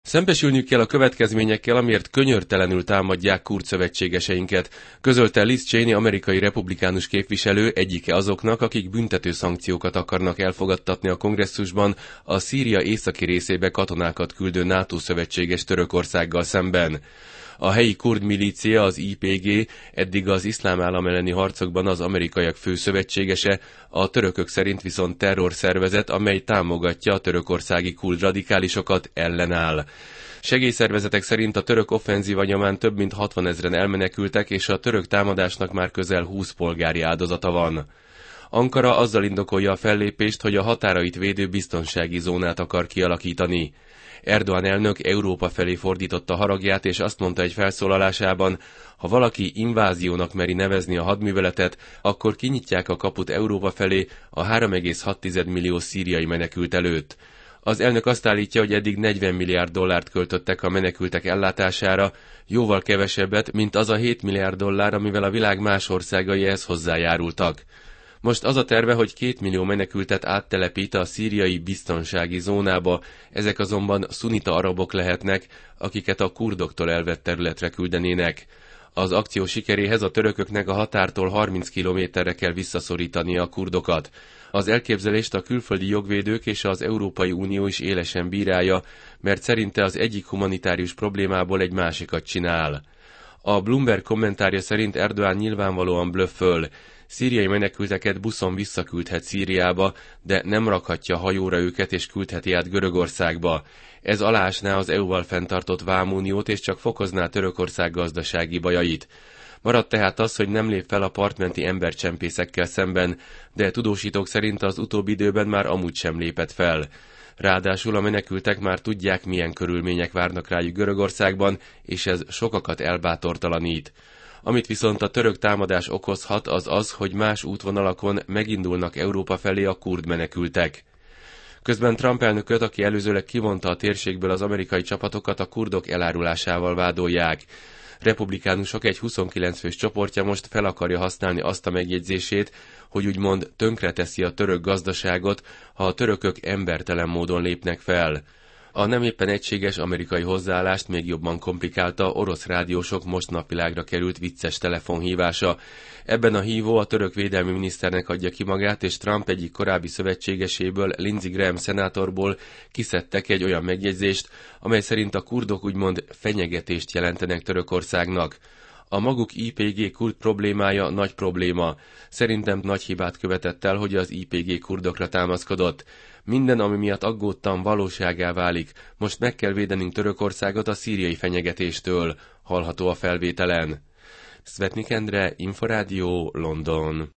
Szembesülniük kell a következményekkel, amiért könyörtelenül támadják kurd szövetségeseinket, közölte Liz Cheney amerikai republikánus képviselő, egyike azoknak, akik büntető szankciókat akarnak elfogadtatni a kongresszusban a Szíria északi részébe katonákat küldő NATO szövetséges Törökországgal szemben. A helyi kurd milícia, az YPG eddig az iszlám állam elleni harcokban az amerikaiak fő szövetségese, a törökök szerint viszont terrorszervezet, amely támogatja a törökországi kurd radikálisokat, ellenáll. Segélyszervezetek szerint a török offenzíva nyomán több mint 60 000 elmenekültek, és a török támadásnak már közel 20 polgári áldozata van. Ankara azzal indokolja a fellépést, hogy a határait védő biztonsági zónát akar kialakítani. Erdoğan elnök Európa felé fordította haragját, és azt mondta egy felszólalásában, ha valaki inváziónak meri nevezni a hadműveletet, akkor kinyitják a kaput Európa felé a 3,6 millió szíriai menekült előtt. Az elnök azt állítja, hogy eddig 40 milliárd dollárt költöttek a menekültek ellátására, jóval kevesebbet, mint az a 7 milliárd dollár, amivel a világ más országai ehhez hozzájárultak. Most az a terve, hogy 2 millió menekültet áttelepít a szíriai biztonsági zónába, ezek azonban szunita arabok lehetnek, akiket a kurdoktól elvett területre küldenének. Az akció sikeréhez a törököknek a határtól 30 kilométerre kell visszaszorítani a kurdokat. Az elképzelést a külföldi jogvédők és az Európai Unió is élesen bírálja, mert szerinte az egyik humanitárius problémából egy másikat csinál. A Bloomberg kommentárja szerint Erdoğan nyilvánvalóan blöfföl. Szíriai menekülteket buszon visszaküldhet Szíriába, de nem rakhatja hajóra őket és küldheti át Görögországba. Ez alásná az EU-val fenntartott vámuniót és csak fokozná Törökország gazdasági bajait. Maradt tehát az, hogy nem lép fel a partmenti embercsempészekkel szemben, de tudósítók szerint az utóbbi időben már amúgy sem lépett fel. Ráadásul a menekültek már tudják, milyen körülmények várnak rájuk Görögországban, és ez sokakat elbátortalanít. Amit viszont a török támadás okozhat, az az, hogy más útvonalakon megindulnak Európa felé a kurd menekültek. Közben Trump elnököt, aki előzőleg kivonta a térségből az amerikai csapatokat, a kurdok elárulásával vádolják. Republikánusok egy 29 fős csoportja most fel akarja használni azt a megjegyzését, hogy úgymond tönkreteszi a török gazdaságot, ha a törökök embertelen módon lépnek fel. A nem éppen egységes amerikai hozzáállást még jobban komplikálta orosz rádiósok most napvilágra került vicces telefonhívása. Ebben a hívó a török védelmi miniszternek adja ki magát, és Trump egyik korábbi szövetségeséből, Lindsey Graham szenátorból kiszedtek egy olyan megjegyzést, amely szerint a kurdok úgymond fenyegetést jelentenek Törökországnak. A maguk YPG kurd problémája nagy probléma. Szerintem nagy hibát követett el, hogy az YPG kurdokra támaszkodott. Minden, ami miatt aggódtam, valóságá válik. Most meg kell védenünk Törökországot a szíriai fenyegetéstől, hallható a felvételen. Szvetnik Endre, Inforádió, London.